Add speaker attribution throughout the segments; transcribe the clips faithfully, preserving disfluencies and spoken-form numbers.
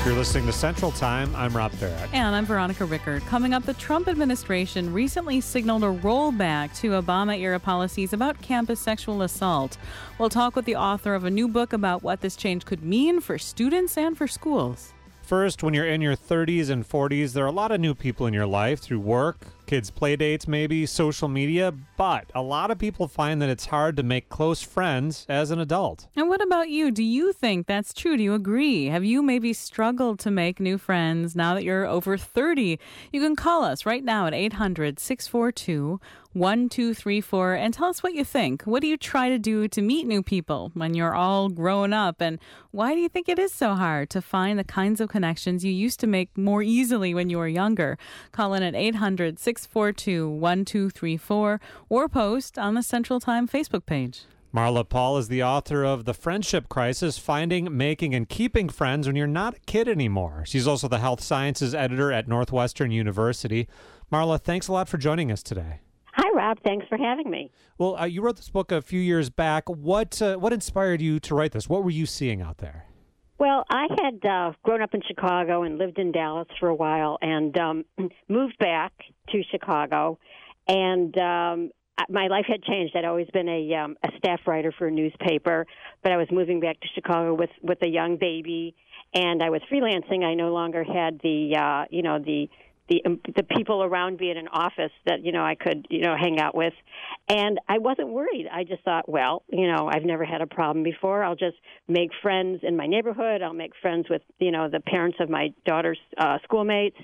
Speaker 1: You're listening to Central Time. I'm Rob Barrett.
Speaker 2: And I'm Veronica Rickard. Coming up, the Trump administration recently signaled a rollback to Obama-era policies about campus sexual assault. We'll talk with the author of a new book about what this change could mean for students and for schools.
Speaker 1: First, when you're in your thirties and forties, there are a lot of new people in your life through work, kids' play dates, maybe social media, but a lot of people find that it's hard to make close friends as an adult.
Speaker 2: And what about you? Do you think that's true? Do you agree? Have you maybe struggled to make new friends now that you're over thirty? You can call us right now at eight hundred, six four two, one two three four and tell us what you think. What do you try to do to meet new people when you're all grown up? And why do you think it is so hard to find the kinds of connections you used to make more easily when you were younger? Call in at eight hundred, six four two, one two three four or post on the Central Time Facebook page.
Speaker 1: Marla Paul is the author of The Friendship Crisis, Finding, Making, and Keeping Friends When You're Not a Kid Anymore. She's also the health sciences editor at Northwestern University. Marla, thanks a lot for joining us today.
Speaker 3: Hi, Rob. Thanks for having me.
Speaker 1: Well, uh, you wrote this book a few years back. What uh, what inspired you to write this? What were you seeing out there?
Speaker 3: Well, I had uh, grown up in Chicago and lived in Dallas for a while and um, moved back to Chicago. And um, my life had changed. I'd always been a, um, a staff writer for a newspaper, but I was moving back to Chicago with, with a young baby. And I was freelancing. I no longer had the, uh, you know, the the um, the people around me in an office that, you know, I could, you know, hang out with. And I wasn't worried. I just thought, well, you know, I've never had a problem before. I'll just make friends in my neighborhood. I'll make friends with, you know, the parents of my daughter's uh, schoolmates.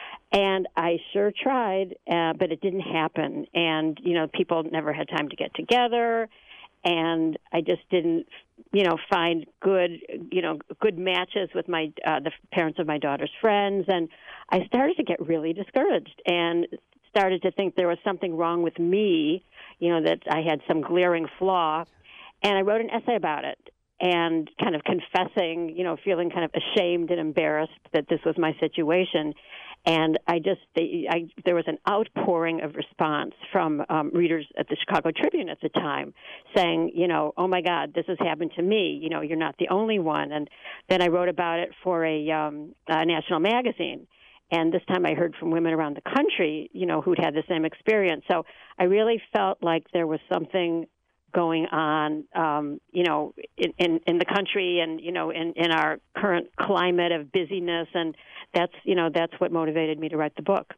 Speaker 3: And I sure tried, uh, but it didn't happen. And, you know, people never had time to get together. And I just didn't, you know, find good, you know, good matches with my uh, the parents of my daughter's friends. And I started to get really discouraged and started to think there was something wrong with me, you know, that I had some glaring flaw. And I wrote an essay about it and kind of confessing, you know, feeling kind of ashamed and embarrassed that this was my situation. And I just, I, there was an outpouring of response from um, readers at the Chicago Tribune at the time saying, you know, oh, my God, this has happened to me. You know, you're not the only one. And then I wrote about it for a, um, a national magazine. And this time I heard from women around the country, you know, who'd had the same experience. So I really felt like there was something going on, um, you know, in, in, in the country and, you know, in, in our current climate of busyness. And that's, you know, that's what motivated me to write the book.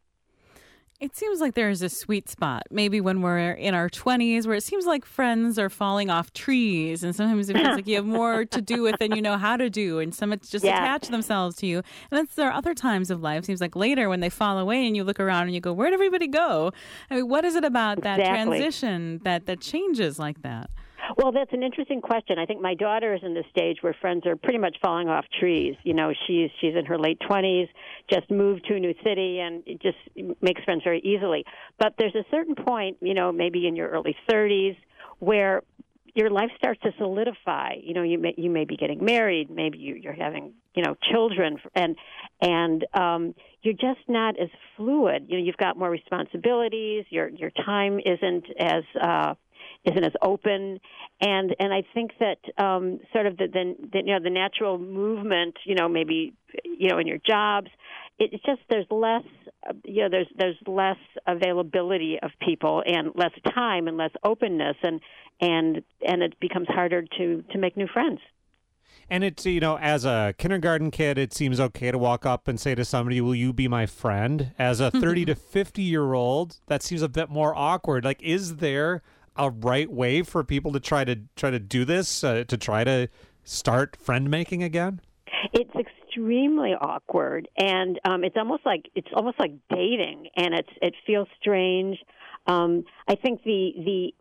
Speaker 2: It seems like there's a sweet spot, maybe when we're in our twenties, where it seems like friends are falling off trees, and sometimes it feels like you have more to do with than you know how to do, and some just
Speaker 3: yes.
Speaker 2: attach themselves to you. And then there are other times of life, seems like later when they fall away and you look around and you go, where'd everybody go? I mean, what is it about that
Speaker 3: exactly.
Speaker 2: transition that, that changes like that?
Speaker 3: Well, that's an interesting question. I think my daughter is in the stage where friends are pretty much falling off trees. You know, she's she's in her late twenties, just moved to a new city, and it just makes friends very easily. But there's a certain point, you know, maybe in your early thirties, where your life starts to solidify. You know, you may you may be getting married, maybe you, you're having, you know, children, and and um, you're just not as fluid. You know, you've got more responsibilities. Your your time isn't as uh, isn't as open, and and I think that um, sort of the, the, the you know the natural movement, you know, maybe you know in your jobs, it, it's just there's less uh, you know there's there's less availability of people and less time and less openness, and and and it becomes harder to to make new friends.
Speaker 1: And it's, you know, as a kindergarten kid, it seems okay to walk up and say to somebody, will you be my friend? As a thirty to fifty-year-old, that seems a bit more awkward. Like, is there a right way for people to try to try to do this, uh, to try to start friend making again?
Speaker 3: It's extremely awkward, and um, it's almost like it's almost like dating, and it's it feels strange. Um, I think the the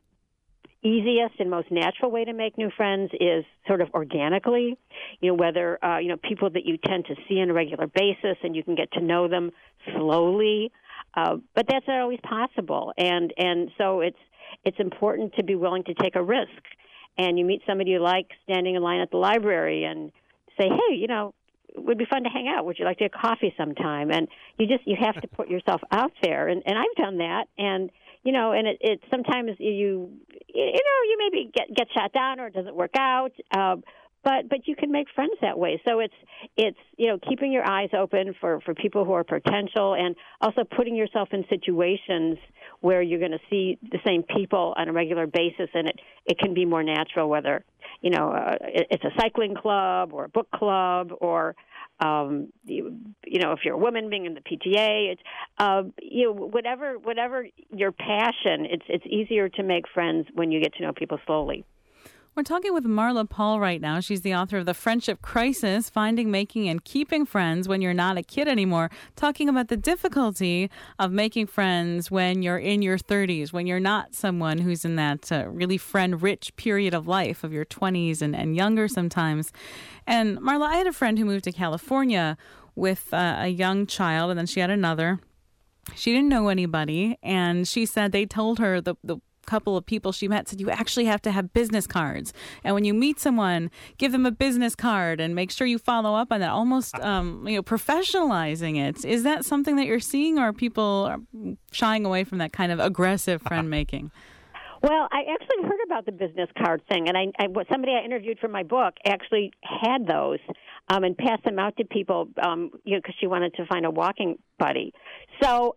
Speaker 3: easiest and most natural way to make new friends is sort of organically, you know, whether, uh, you know, people that you tend to see on a regular basis and you can get to know them slowly. Uh, but that's not always possible. And, and so it's, it's important to be willing to take a risk. And you meet somebody you like standing in line at the library and say, hey, you know, it would be fun to hang out. Would you like to get coffee sometime? And you just, you have to put yourself out there. And, and I've done that. And, you know, and it, it sometimes you, you know, you maybe get, get shot down or it doesn't work out. Uh, but but you can make friends that way. So it's it's you know keeping your eyes open for, for people who are potential, and also putting yourself in situations where you're going to see the same people on a regular basis, and it, it can be more natural, whether you know uh, it, it's a cycling club or a book club, or um, you, you know if you're a woman being in the P T A, it's uh, you know whatever whatever your passion, it's it's easier to make friends when you get to know people slowly.
Speaker 2: We're talking with Marla Paul right now. She's the author of The Friendship Crisis, Finding, Making, and Keeping Friends When You're Not a Kid Anymore, talking about the difficulty of making friends when you're in your thirties, when you're not someone who's in that uh, really friend-rich period of life of your twenties and, and younger sometimes. And Marla, I had a friend who moved to California with uh, a young child, and then she had another. She didn't know anybody, and she said they told her the the couple of people she met said you actually have to have business cards, and when you meet someone, give them a business card and make sure you follow up on that, almost um, you know professionalizing it. Is that something that you're seeing, or are people shying away from that kind of aggressive friend making?
Speaker 3: Well, I actually heard about the business card thing, and I, I somebody I interviewed for my book actually had those um, and passed them out to people, um, you know, because she wanted to find a walking buddy. So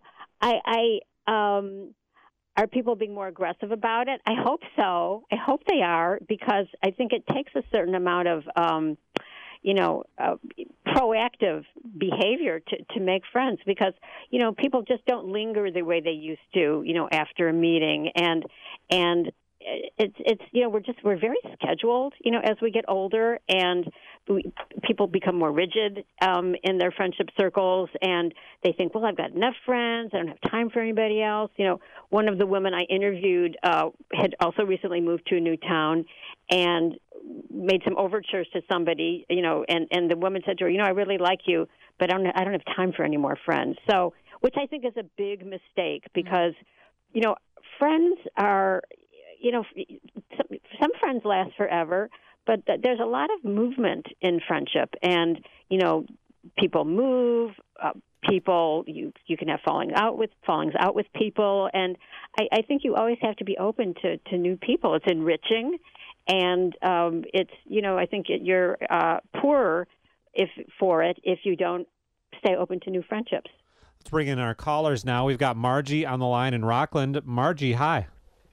Speaker 3: I. I um, Are people being more aggressive about it? I hope so. I hope they are, because I think it takes a certain amount of, um, you know, uh, proactive behavior to, to make friends, because, you know, people just don't linger the way they used to, you know, after a meeting. And, and it's, it's, you know, we're just, we're very scheduled, you know, as we get older, and we, people become more rigid um, in their friendship circles, and they think, well, I've got enough friends, I don't have time for anybody else. You know, one of the women I interviewed uh, had also recently moved to a new town and made some overtures to somebody, you know, and, and the woman said to her, you know, I really like you, but I don't, I don't have time for any more friends. So, which I think is a big mistake, because, you know, friends are, you know, some, some friends last forever, but there's a lot of movement in friendship, and, you know, people move, uh, people, you you can have falling out with, fallings out with people, and I, I think you always have to be open to, to new people. It's enriching, and um, it's, you know, I think it, you're uh, poorer if for it if you don't stay open to new friendships.
Speaker 1: Let's bring in our callers now. We've got Margie on the line in Rockland. Margie, hi.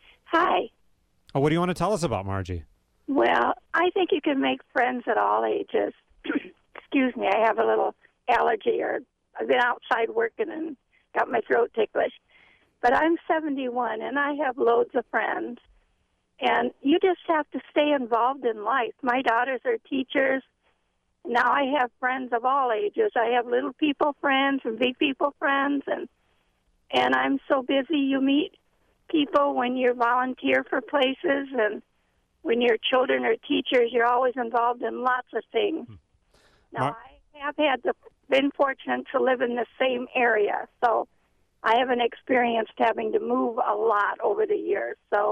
Speaker 4: Hi.
Speaker 1: Oh, what do you want to tell us about, Margie?
Speaker 4: Well, I think you can make friends at all ages. Excuse me, I have a little allergy, or I've been outside working and got my throat ticklish. But I'm seventy-one, and I have loads of friends. And you just have to stay involved in life. My daughters are teachers. Now I have friends of all ages. I have little people friends and big people friends. And, and I'm so busy, you meet people when you volunteer for places, and when your children are teachers, you're always involved in lots of things. Hmm. Now, Mar- I have had the, been fortunate to live in the same area, so I haven't experienced having to move a lot over the years. So,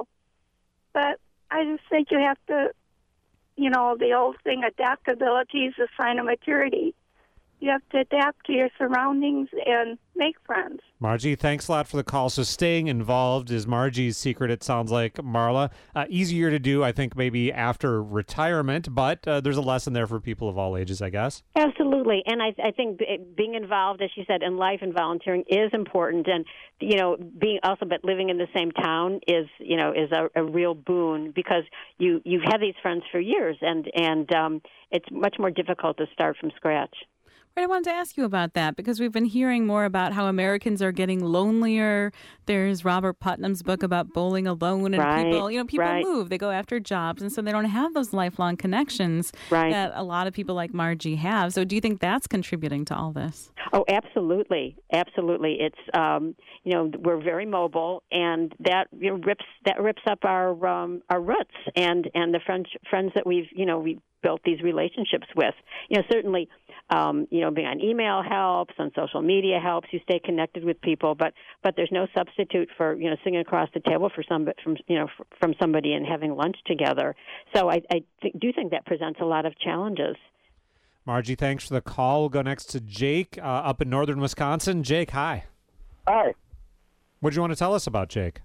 Speaker 4: but I just think you have to, you know, the old thing, adaptability is a sign of maturity. You have to adapt to your surroundings and make friends.
Speaker 1: Margie, thanks a lot for the call. So staying involved is Margie's secret, it sounds like, Marla. Uh, easier to do, I think, maybe after retirement, but uh, there's a lesson there for people of all ages, I guess.
Speaker 3: Absolutely. And I, I think being involved, as you said, in life and volunteering is important. And, you know, being also, but living in the same town is, you know, is a, a real boon, because you, you've had these friends for years, and, and um, it's much more difficult to start from scratch.
Speaker 2: I wanted to ask you about that, because we've been hearing more about how Americans are getting lonelier. There's Robert Putnam's book about bowling alone, and
Speaker 3: right,
Speaker 2: people, you know, people
Speaker 3: right.
Speaker 2: move, they go after jobs, and so they don't have those lifelong connections
Speaker 3: right.
Speaker 2: that a lot of people like Margie have. So do you think that's contributing to all this?
Speaker 3: Oh, absolutely, absolutely. It's um, you know, we're very mobile, and that you know, rips that rips up our um, our roots and and the friends friends that we've you know we built these relationships with. You know, certainly. Um, you know, being on email helps, on social media helps. You stay connected with people, but but there's no substitute for you know sitting across the table for some from you know from somebody and having lunch together. So I, I th- do think that presents a lot of challenges.
Speaker 1: Margie, thanks for the call. We'll go next to Jake uh, up in northern Wisconsin. Jake, hi.
Speaker 5: Hi.
Speaker 1: What do you want to tell us about, Jake?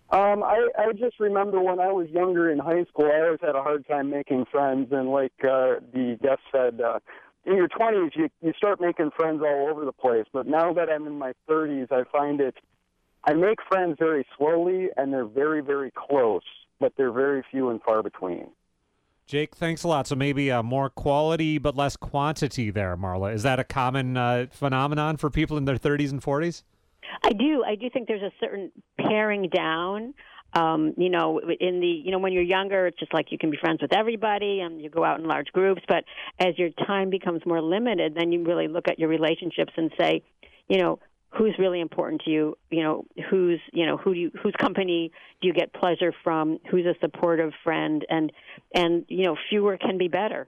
Speaker 5: Um, I, I just remember when I was younger in high school, I always had a hard time making friends. And like uh, the guest said, uh, in your twenties, you, you start making friends all over the place. But now that I'm in my thirties, I find it, I make friends very slowly, and they're very, very close, but they're very few and far between.
Speaker 1: Jake, thanks a lot. So maybe uh, more quality but less quantity there, Marla. Is that a common uh, phenomenon for people in their thirties and forties?
Speaker 3: I do. I do think there's a certain paring down. Um, you know, in the you know when you're younger, it's just like you can be friends with everybody and you go out in large groups. But as your time becomes more limited, then you really look at your relationships and say, you know, who's really important to you? You know, who's you know who do you, whose company do you get pleasure from? Who's a supportive friend? And and you know, fewer can be better.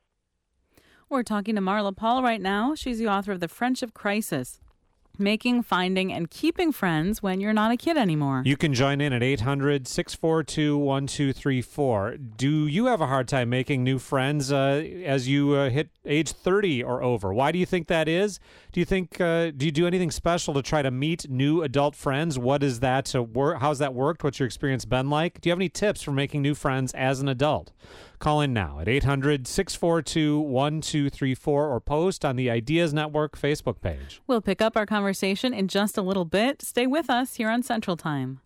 Speaker 2: We're talking to Marla Paul right now. She's the author of The Friendship Crisis: Making, Finding, and Keeping Friends When You're Not a Kid Anymore.
Speaker 1: You can join in at eight hundred, six four two, one two three four. Do you have a hard time making new friends uh, as you uh, hit age thirty or over? Why do you think that is? Do you think, uh, do you do anything special to try to meet new adult friends? What is that to work? How's that worked? What's your experience been like? Do you have any tips for making new friends as an adult? Call in now at eight hundred, six four two, one two three four or post on the Ideas Network Facebook page.
Speaker 2: We'll pick up our conversation in just a little bit. Stay with us here on Central Time.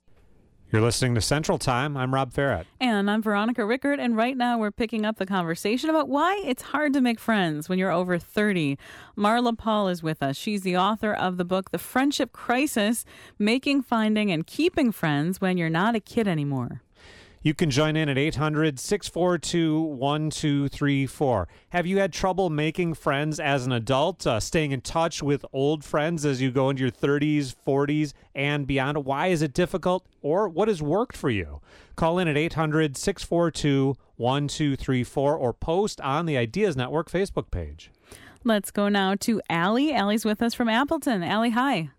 Speaker 1: You're listening to Central Time. I'm Rob Farrett.
Speaker 2: And I'm Veronica Rickard, and right now we're picking up the conversation about why it's hard to make friends when you're over thirty. Marla Paul is with us. She's the author of the book, The Friendship Crisis: Making, Finding, and Keeping Friends When You're Not a Kid Anymore.
Speaker 1: You can join in at eight hundred, six four two, one two three four. Have you had trouble making friends as an adult, uh, staying in touch with old friends as you go into your thirties, forties, and beyond? Why is it difficult, or what has worked for you? Call in at eight hundred, six four two, one two three four or post on the Ideas Network Facebook page.
Speaker 2: Let's go now to Allie. Allie's with us from Appleton. Allie, hi.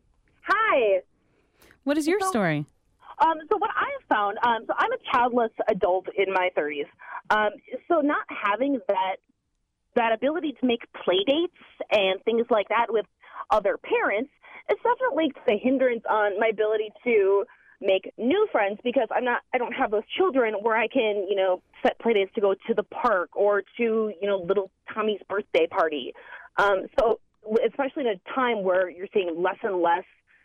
Speaker 6: Hi.
Speaker 2: What is your
Speaker 6: so,
Speaker 2: story?
Speaker 6: Um, so what I have found, um, so I'm a childless adult in my thirties. Um, so not having that that ability to make play dates and things like that with other parents is definitely a hindrance on my ability to make new friends, because I'm not, I don't have those children where I can, you know, set play dates to go to the park or to, you know, little Tommy's birthday party. Um, so especially in a time where you're seeing less and less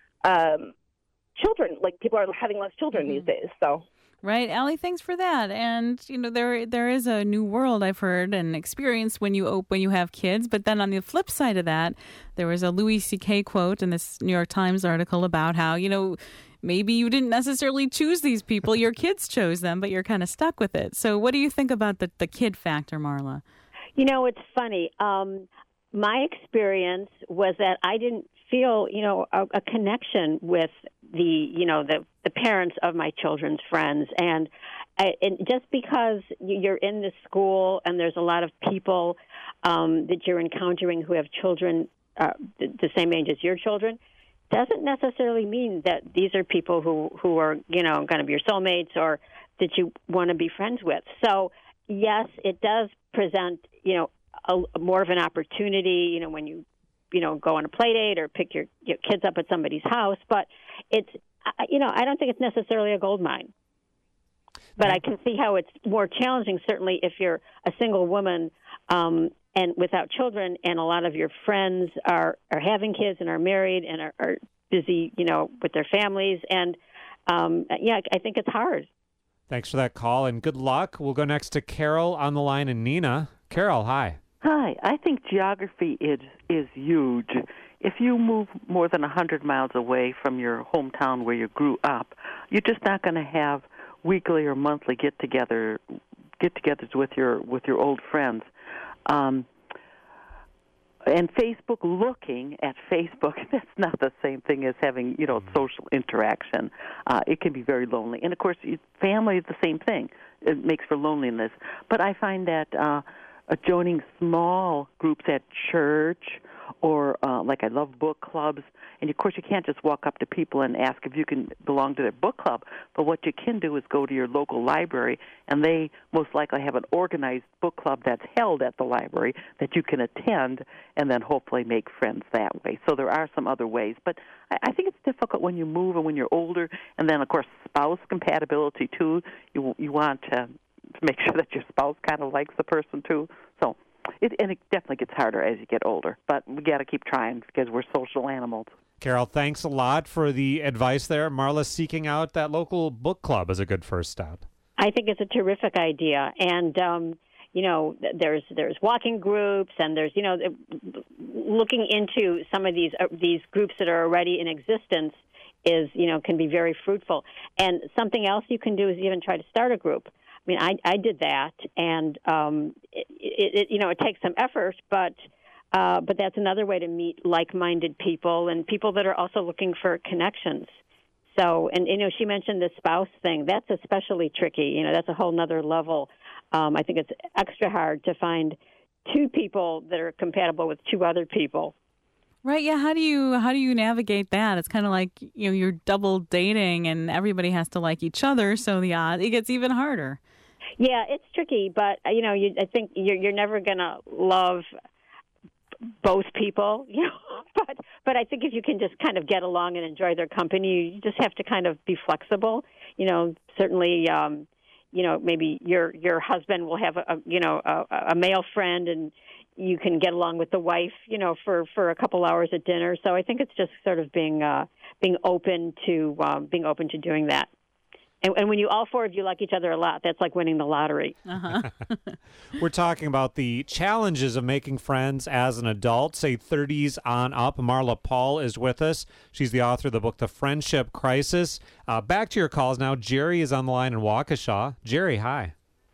Speaker 6: um, children, like people are having less children these days. So,
Speaker 2: right, Allie, thanks for that. And you know, there there is a new world I've heard and experienced when you op- when you have kids. But then on the flip side of that, there was a Louis C K quote in this New York Times article about how, you know, maybe you didn't necessarily choose these people, your kids chose them, but you're kind of stuck with it. So, what do you think about the the kid factor, Marla?
Speaker 3: You know, it's funny. Um, my experience was that I didn't feel, you know, a, a connection with the, you know, the, the parents of my children's friends. And, I, and just because you're in this school and there's a lot of people um, that you're encountering who have children uh, the, the same age as your children, doesn't necessarily mean that these are people who, who are, you know, going to be your soulmates or that you want to be friends with. So, yes, it does present, you know, a, a more of an opportunity, you know, when you, you know, go on a play date or pick your, your kids up at somebody's house. But it's, you know, I don't think it's necessarily a gold mine. But I can see how it's more challenging, certainly if you're a single woman um, and without children, and a lot of your friends are, are having kids and are married and are, are busy, you know, with their families. And, um, yeah, I think it's hard.
Speaker 1: Thanks for that call, and good luck. We'll go next to Carol on the line, and Nina. Carol, hi.
Speaker 7: Hi. I think geography is is huge. If you move more than one hundred miles away from your hometown where you grew up, you're just not going to have weekly or monthly get-together get-togethers with your with your old friends. Um, and Facebook, looking at Facebook, that's not the same thing as having, you know, social interaction. Uh, it can be very lonely. And, of course, family is the same thing. It makes for loneliness. But I find that uh, joining small groups at church or uh, like I love book clubs. And, of course, you can't just walk up to people and ask if you can belong to their book club. But what you can do is go to your local library, and they most likely have an organized book club that's held at the library that you can attend and then hopefully make friends that way. So there are some other ways. But I, I think it's difficult when you move and when you're older. And then, of course, spouse compatibility, too. You, you want to make sure that your spouse kind of likes the person, too. So it, and it definitely gets harder as you get older. But we got to keep trying because we're social animals.
Speaker 1: Carol, thanks a lot for the advice there. Marla, seeking out that local book club is a good first step.
Speaker 3: I think it's a terrific idea. And, um, you know, there's there's walking groups, and there's, you know, looking into some of these uh, these groups that are already in existence is, you know, can be very fruitful. And something else you can do is even try to start a group. I mean, I, I did that, and, um, it, it, you know, it takes some effort, but Uh, but that's another way to meet like-minded people and people that are also looking for connections. So, and, you know, she mentioned the spouse thing. That's especially tricky. You know, that's a whole nother level. Um, I think it's extra hard to find two people that are compatible with two other people.
Speaker 2: Right, yeah. How do you how do you navigate that? It's kind of like, you know, you're double dating and everybody has to like each other, so the odd it gets even harder.
Speaker 3: Yeah, it's tricky, but, you know, you, I think you're, you're never going to love both people, you know, but but I think if you can just kind of get along and enjoy their company, you just have to kind of be flexible. You know, certainly, um, you know, maybe your your husband will have a, a you know a, a male friend, and you can get along with the wife, you know, for, for a couple hours at dinner. So I think it's just sort of being uh, being open to um, being open to doing that. And, and when you all four of you like each other a lot, that's like winning the lottery.
Speaker 2: Uh-huh.
Speaker 1: We're talking about the challenges of making friends as an adult, say thirties on up. Marla Paul is with us. She's the author of the book, The Friendship Crisis. Uh, back to your calls now. Jerry is on the line in Waukesha. Jerry, hi.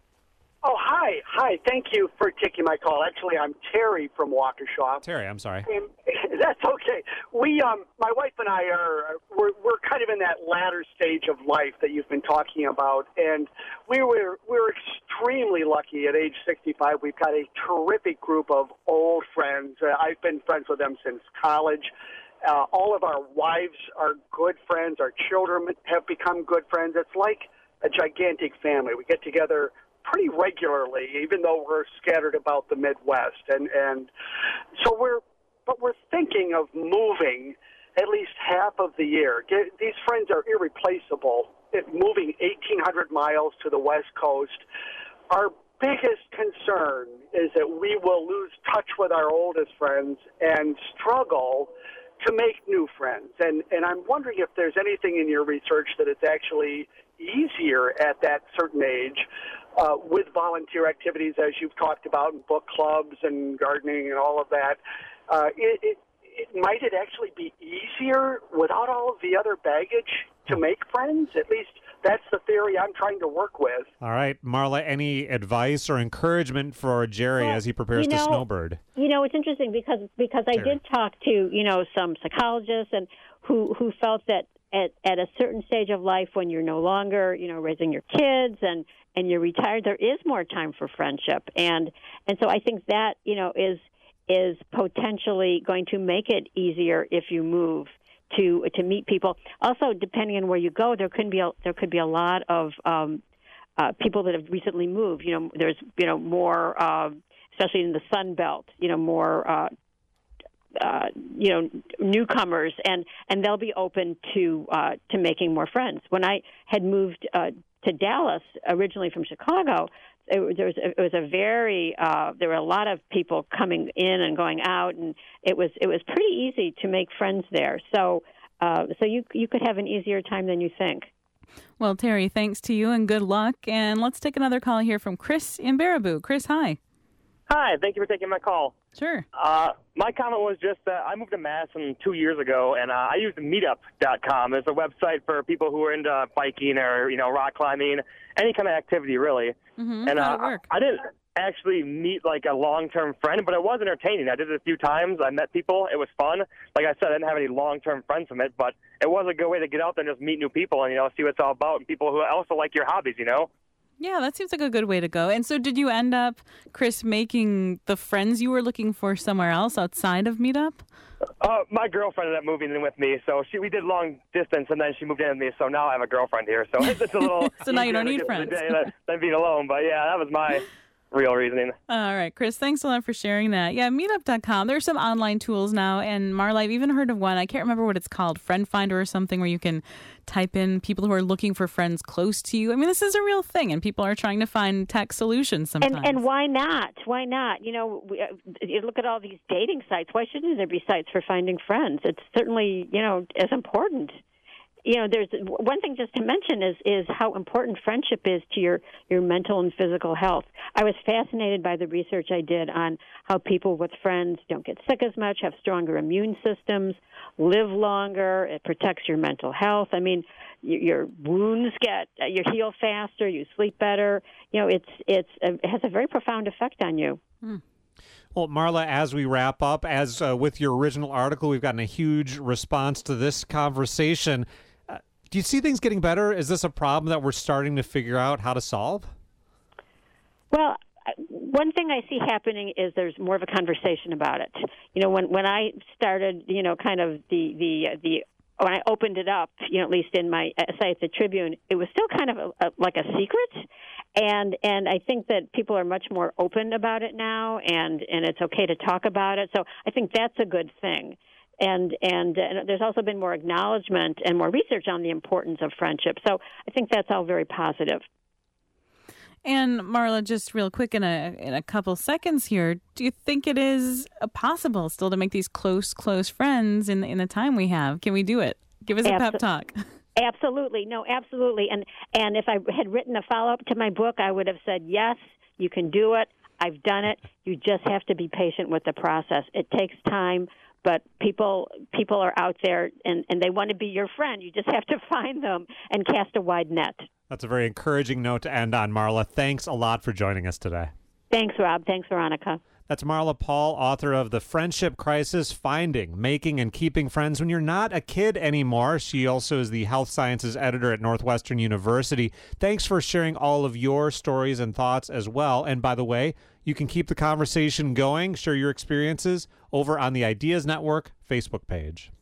Speaker 8: Oh, hi. Hi. Thank you for taking my call. Actually, I'm Terry from Waukesha.
Speaker 1: Terry, I'm sorry.
Speaker 8: And that's okay. We, um, my wife and I are, we're, we're kind of in that latter stage of life that you've been talking about. And we were, we were extremely lucky at age sixty-five. We've got a terrific group of old friends. Uh, I've been friends with them since college. Uh, all of our wives are good friends. Our children have become good friends. It's like a gigantic family. We get together pretty regularly, even though we're scattered about the Midwest. And, and so we're, but we're thinking of moving at least half of the year. Get, these friends are irreplaceable. It, moving eighteen hundred miles to the West Coast, our biggest concern is that we will lose touch with our oldest friends and struggle to make new friends. And, and I'm wondering if there's anything in your research that it's actually easier at that certain age uh, with volunteer activities, as you've talked about, in book clubs and gardening and all of that. Uh, it, it, it, might it actually be easier without all of the other baggage to make friends? At least that's the theory I'm trying to work with.
Speaker 1: All right, Marla, any advice or encouragement for Jerry
Speaker 3: well,
Speaker 1: as he prepares
Speaker 3: you know,
Speaker 1: to snowbird?
Speaker 3: You know, it's interesting because because I
Speaker 1: Jerry.
Speaker 3: did talk to, you know, some psychologists and who, who felt that at, at a certain stage of life when you're no longer, you know, raising your kids and, and you're retired, there is more time for friendship. And and so I think that, you know, is is potentially going to make it easier if you move to to meet people. Also, depending on where you go, there could be a, there could be a lot of um, uh, people that have recently moved. You know, there's you know more, uh, especially in the Sun Belt. You know, more uh, uh, you know newcomers, and, and they'll be open to uh, to making more friends. When I had moved uh, to Dallas originally from Chicago, It, there was, it was a very uh, there were a lot of people coming in and going out, and it was it was pretty easy to make friends there. So uh, so you you could have an easier time than you think.
Speaker 2: Well, Terry, thanks to you and good luck. And let's take another call here from Chris in Baraboo. Chris, hi.
Speaker 9: Hi, thank you for taking my call.
Speaker 2: Sure.
Speaker 9: Uh, my comment was just that I moved to Madison two years ago, and uh, I used meetup dot com as a website for people who are into biking or, you know, rock climbing, any kind of activity, really.
Speaker 2: Mm-hmm.
Speaker 9: And
Speaker 2: How'd
Speaker 9: uh,
Speaker 2: it work?
Speaker 9: I didn't actually meet, like, a long-term friend, but it was entertaining. I did it a few times. I met people. It was fun. Like I said, I didn't have any long-term friends from it, but it was a good way to get out there and just meet new people and, you know, see what it's all about and people who also like your hobbies, you know?
Speaker 2: Yeah, that seems like a good way to go. And so did you end up, Chris, making the friends you were looking for somewhere else outside of Meetup?
Speaker 9: Uh, my girlfriend ended up moving in with me, so she we did long distance, and then she moved in with me, so now I have a girlfriend here. So it's a little
Speaker 2: So now you don't
Speaker 9: easier to
Speaker 2: need
Speaker 9: get
Speaker 2: friends.
Speaker 9: through the day than, than being alone. But yeah, that was my real reasoning.
Speaker 2: All right, Chris, thanks a lot for sharing that. Yeah, meetup dot com. There's some online tools now, and Marla, I've even heard of one. I can't remember what it's called, Friend Finder or something, where you can type in people who are looking for friends close to you. I mean, this is a real thing, and people are trying to find tech solutions sometimes.
Speaker 3: And, and why not? Why not? You know, we, uh, you look at all these dating sites. Why shouldn't there be sites for finding friends? It's certainly, you know, as important. You know, there's one thing just to mention is is how important friendship is to your, your mental and physical health. I was fascinated by the research I did on how people with friends don't get sick as much, have stronger immune systems, live longer. It protects your mental health. I mean, your, your wounds get you heal faster, you sleep better. You know, it's it's it has a very profound effect on you.
Speaker 2: Hmm.
Speaker 1: Well, Marla, as we wrap up, as uh, with your original article, we've gotten a huge response to this conversation. Uh, do you see things getting better? Is this a problem that we're starting to figure out how to solve?
Speaker 3: Well, one thing I see happening is there's more of a conversation about it. You know, when when I started, you know, kind of the the the when I opened it up, you know, at least in my essay at the Tribune, it was still kind of a, a, like a secret. And and I think that people are much more open about it now, and, and it's okay to talk about it. So I think that's a good thing. And, and and there's also been more acknowledgement and more research on the importance of friendship. So I think that's all very positive.
Speaker 2: And Marla, just real quick in a in a couple seconds here, do you think it is possible still to make these close, close friends in, in the time we have? Can we do it? Give us a
Speaker 3: Absol-
Speaker 2: pep talk.
Speaker 3: Absolutely. No, absolutely. And and if I had written a follow-up to my book, I would have said, yes, you can do it. I've done it. You just have to be patient with the process. It takes time, but people people are out there, and, and they want to be your friend. You just have to find them and cast a wide net.
Speaker 1: That's a very encouraging note to end on, Marla. Thanks a lot for joining us today.
Speaker 3: Thanks, Rob. Thanks, Veronica.
Speaker 1: That's Marla Paul, author of The Friendship Crisis, Finding, Making, and Keeping Friends When You're Not a Kid Anymore. She also is the health sciences editor at Northwestern University. Thanks for sharing all of your stories and thoughts as well. And by the way, you can keep the conversation going, share your experiences over on the Ideas Network Facebook page.